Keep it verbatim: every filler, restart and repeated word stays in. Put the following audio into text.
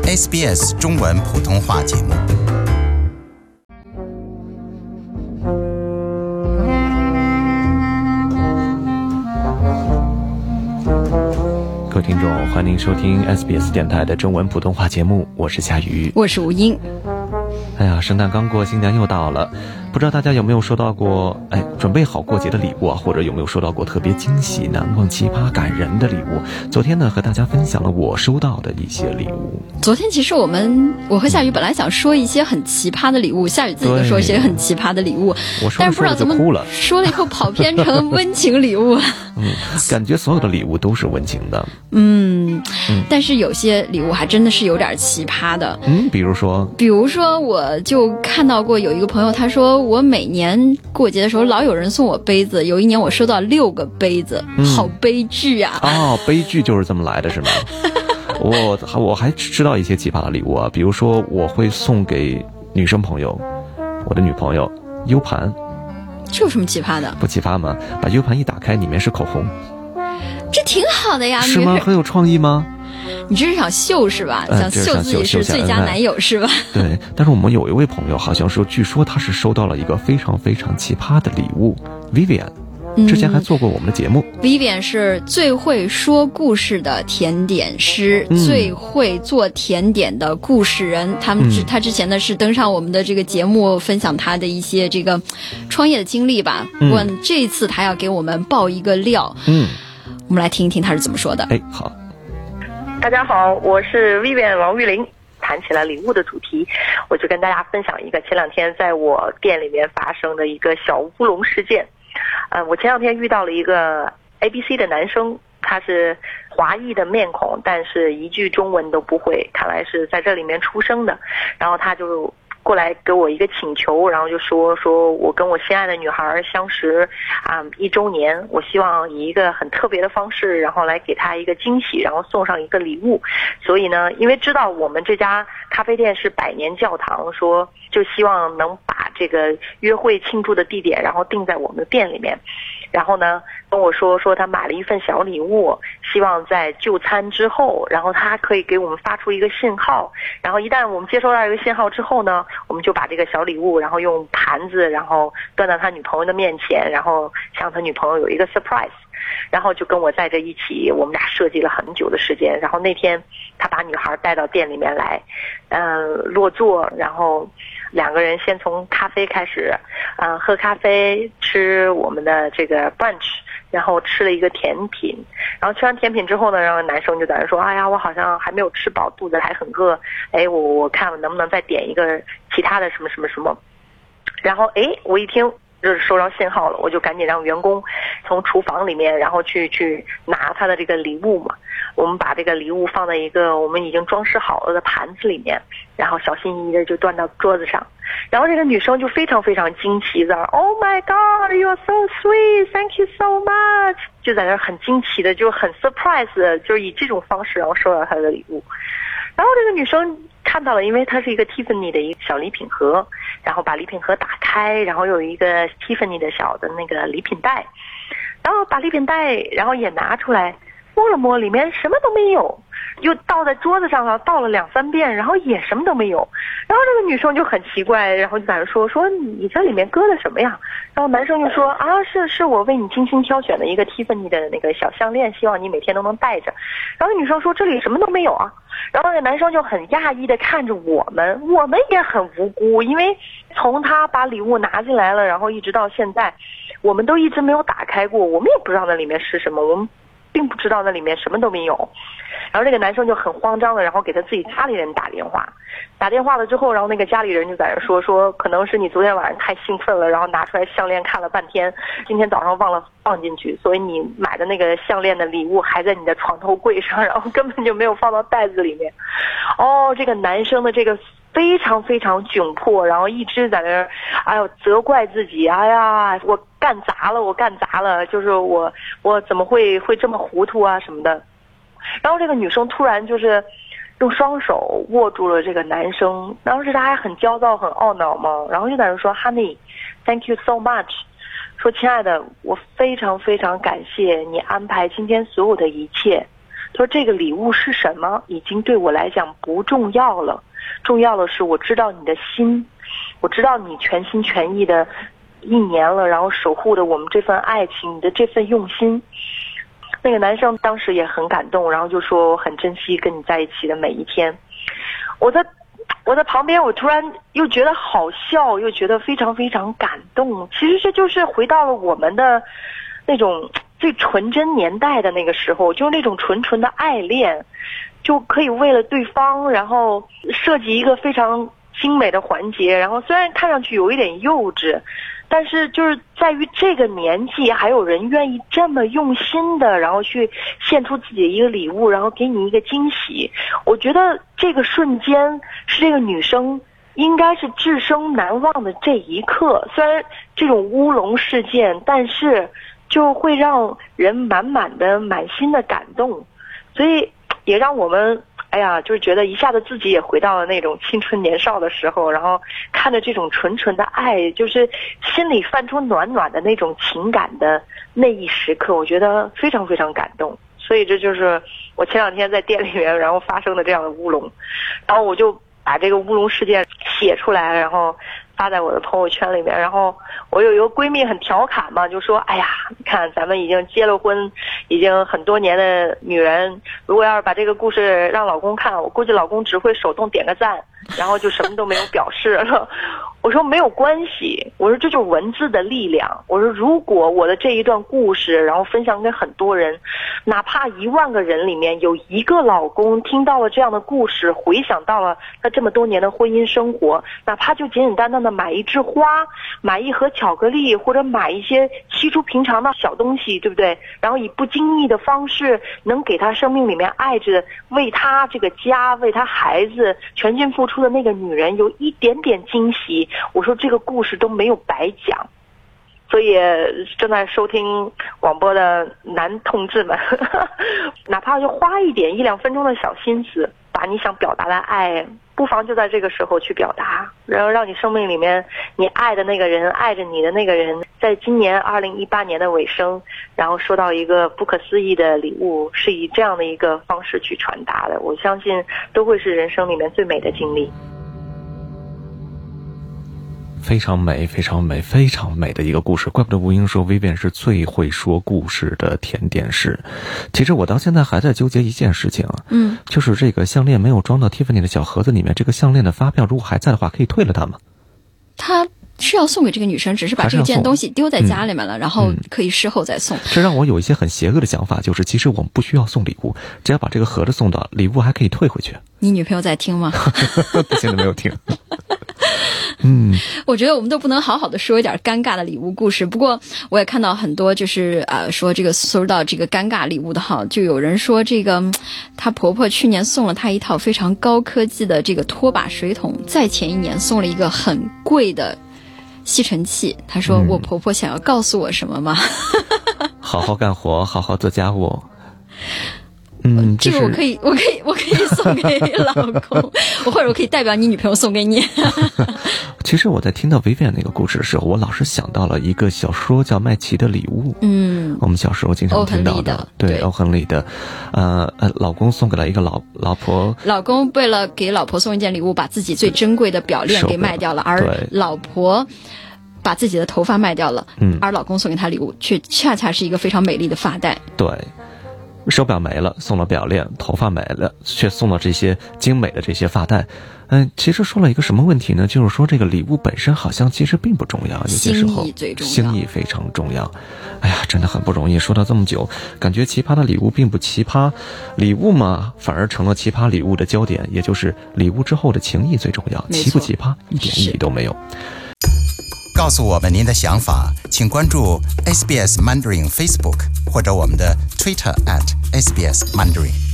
S B S 中文普通话节目。 各位听众，欢迎收听 S B S 电台的中文普通话节目，我是夏雨， 我是吴英。 哎呀，圣诞刚过，新年又到了，不知道大家有没有收到过哎准备好过节的礼物啊，或者有没有收到过特别惊喜、难忘、奇葩、感人的礼物？昨天呢，和大家分享了我收到的一些礼物。 昨天其实我们我和夏雨本来想说一些很奇葩的礼物，夏雨自己都说一些很奇葩的礼物， 我说但是不知道怎么哭了， 说了以后跑偏成温情礼物。 嗯，感觉所有的礼物都是温情的。 嗯，嗯但是有些礼物还真的是有点奇葩的。 嗯，比如说， 比如说，我就看到过有一个朋友，他说我每年过节的时候老有人送我杯子，有一年我收到六个杯子，嗯、好悲剧啊！ 哦，悲剧就是这么来的，是吗？我我还知道一些奇葩的礼物啊，比如说我会送给女生朋友，我的女朋友 U 盘。 这有什么奇葩的？ 不奇葩吗？把 U 盘一打开，里面是口红， 这挺好的呀。 是吗？很有创意吗？ 你这是想秀是吧？ 呃、 想秀自己是最佳男友是吧？ 对，但是我们有一位朋友好像说，据说他是收到了一个非常非常奇葩的礼物 Vivian。之前还做过我们的节目、 嗯、Vivian 是最会说故事的甜点师、嗯、最会做甜点的故事人。他们、嗯、他之前呢是登上我们的这个节目，分享他的一些这个创业的经历吧。不过、嗯、这一次他要给我们爆一个料。嗯，我们来听一听他是怎么说的。 哎，好， 大家好，我是 Vivian 王玉玲。谈起了礼物的主题，我就跟大家分享一个前两天在我店里面发生的一个小乌龙事件。嗯，我前两天遇到了一个 A B C 的男生，他是华裔的面孔，但是一句中文都不会，看来是在这里面出生的。然后他就过来给我一个请求，然后就说说我跟我心爱的女孩相识啊、嗯、一周年，我希望以一个很特别的方式，然后来给她一个惊喜，然后送上一个礼物。所以呢，因为知道我们这家咖啡店是百年教堂，说就希望能把这个约会庆祝的地点然后定在我们的店里面。然后呢跟我说说他买了一份小礼物，希望在就餐之后，然后他可以给我们发出一个信号，然后一旦我们接收到一个信号之后呢，我们就把这个小礼物然后用盘子然后端到他女朋友的面前，然后向他女朋友有一个 surprise。然后就跟我在这一起，我们俩设计了很久的时间。然后那天他把女孩带到店里面来，嗯、呃，落座，然后两个人先从咖啡开始，嗯、呃，喝咖啡，吃我们的这个 brunch， 然后吃了一个甜品。然后吃完甜品之后呢，然后男生就在那说，哎呀，我好像还没有吃饱，肚子还很饿，哎，我我看我能不能再点一个其他的什么什么什么。然后哎，我一听就是收到信号了，我就赶紧让员工从厨房里面然后去去拿他的这个礼物嘛。我们把这个礼物放在一个我们已经装饰好了的盘子里面，然后小心翼翼的就端到桌子上。然后这个女生就非常非常惊奇的 Oh my God, you are so sweet, thank you so much， 就在那很惊奇的就很 surprise 的就是以这种方式然后收到她的礼物。然后这个女生看到了，因为它是一个 Tiffany 的一个小礼品盒，然后把礼品盒打开，然后有一个 Tiffany 的小的那个礼品袋，然后把礼品袋然后也拿出来摸了摸，里面什么都没有，又倒在桌子上了，倒了两三遍，然后也什么都没有。然后这个女生就很奇怪，然后就在那说说你这里面搁了什么呀？然后男生就说啊，是是我为你精心挑选的一个 Tiffany 的那个小项链，希望你每天都能戴着。然后女生说这里什么都没有啊。然后那个男生就很讶异的看着我们，我们也很无辜，因为从他把礼物拿进来了，然后一直到现在，我们都一直没有打开过，我们也不知道那里面是什么，我们并不知道那里面什么都没有。然后这个男生就很慌张的，然后给他自己家里人打电话，打电话了之后，然后那个家里人就在那说说，可能是你昨天晚上太兴奋了，然后拿出来项链看了半天，今天早上忘了放进去，所以你买的那个项链的礼物还在你的床头柜上，然后根本就没有放到袋子里面。哦，这个男生的这个非常非常窘迫，然后一直在那儿，哎呦，责怪自己，哎呀，我干砸了，我干砸了，就是我我怎么会会这么糊涂啊什么的。然后这个女生突然就是用双手握住了这个男生，当时他还很焦躁很懊恼嘛，然后就在那说 Honey thank you so much， 说亲爱的，我非常非常感谢你安排今天所有的一切， 说这个礼物是什么已经对我来讲不重要了，重要的是我知道你的心，我知道你全心全意的一年了，然后守护的我们这份爱情，你的这份用心。那个男生当时也很感动，然后就说我很珍惜跟你在一起的每一天。我在我在旁边，我突然又觉得好笑，又觉得非常非常感动。其实这就是回到了我们的那种最纯真年代的那个时候，就是那种纯纯的爱恋，就可以为了对方然后设计一个非常精美的环节，然后虽然看上去有一点幼稚，但是就是在于这个年纪还有人愿意这么用心的然后去献出自己的一个礼物，然后给你一个惊喜。我觉得这个瞬间是这个女生应该是至生难忘的这一刻，虽然这种乌龙事件，但是就会让人满满的满心的感动，所以也让我们哎呀，就是觉得一下子自己也回到了那种青春年少的时候，然后看着这种纯纯的爱，就是心里泛出暖暖的那种情感的那一时刻，我觉得非常非常感动。所以这就是我前两天在店里面然后发生的这样的乌龙，然后我就把这个乌龙事件写出来，然后发在我的朋友圈里面。然后我有一个闺蜜很调侃嘛，就说哎呀，你看咱们已经结了婚已经很多年的女人，如果要是把这个故事让老公看，我估计老公只会手动点个赞，然后就什么都没有表示了。我说没有关系，我说这就是文字的力量。我说如果我的这一段故事然后分享给很多人，哪怕一万个人里面有一个老公听到了这样的故事，回想到了他这么多年的婚姻生活，哪怕就简简单单的买一枝花，买一盒巧克力，或者买一些稀疏平常的小东西，对不对？然后以不经意的方式能给他生命里面爱着为他这个家为他孩子全心付出的那个女人有一点点惊喜，我说这个故事都没有白讲。所以正在收听广播的男同志们呵呵，哪怕就花一点一两分钟的小心思，把你想表达的爱不妨就在这个时候去表达，然后让你生命里面你爱的那个人爱着你的那个人，在今年二零一八年的尾声然后收到一个不可思议的礼物，是以这样的一个方式去传达的，我相信都会是人生里面最美的经历。 非常美非常美非常美的一个故事，怪不得吴英说 Vivian 是最会说故事的甜点师。其实我到现在还在纠结一件事情啊，嗯，就是这个项链没有装到 Tiffany 的小盒子里面，这个项链的发票如果还在的话可以退了它吗？ 他是要送给这个女生，只是把这件东西丢在家里面了，然后可以事后再送。 这让我有一些很邪恶的想法，就是其实我们不需要送礼物，只要把这个盒子送到，礼物还可以退回去。你女朋友在听吗？ 现在没有听。嗯， 我觉得我们都不能好好的说一点尴尬的礼物故事。不过我也看到很多就是呃说这个收到这个尴尬礼物的哈，就有人说这个她婆婆去年送了她一套非常高科技的这个拖把水桶，再前一年送了一个很贵的吸尘器。她说、嗯、我婆婆想要告诉我什么吗？ 好好干活，好好做家务。嗯， 这个我可以，我可以，我可以送给老公，我或者我可以代表你女朋友送给你。 其实我在听到 Vivian 那个故事的时候，我老是想到了一个小说叫《麦琪的礼物》。嗯，我们小时候经常听到的，对，欧亨利的，呃呃，老公送给了一个老老婆， 老公为了给老婆送一件礼物，把自己最珍贵的表链给卖掉了，而老婆把自己的头发卖掉了，嗯，而老公送给她礼物却恰恰是一个非常美丽的发带。 对。手表没了，送了表链；头发没了，却送了这些精美的这些发带。嗯，其实说了一个什么问题呢？就是说这个礼物本身好像其实并不重要，有些时候心意最重要， 心意非常重要。哎呀，真的很不容易。说到这么久，感觉奇葩的礼物并不奇葩，礼物嘛，反而成了奇葩礼物的焦点，也就是礼物之后的情谊最重要。奇不奇葩，一点意义都没有。 告诉我们您的想法，请关注 S B S Mandarin Facebook 或者我们的 Twitter at S B S Mandarin。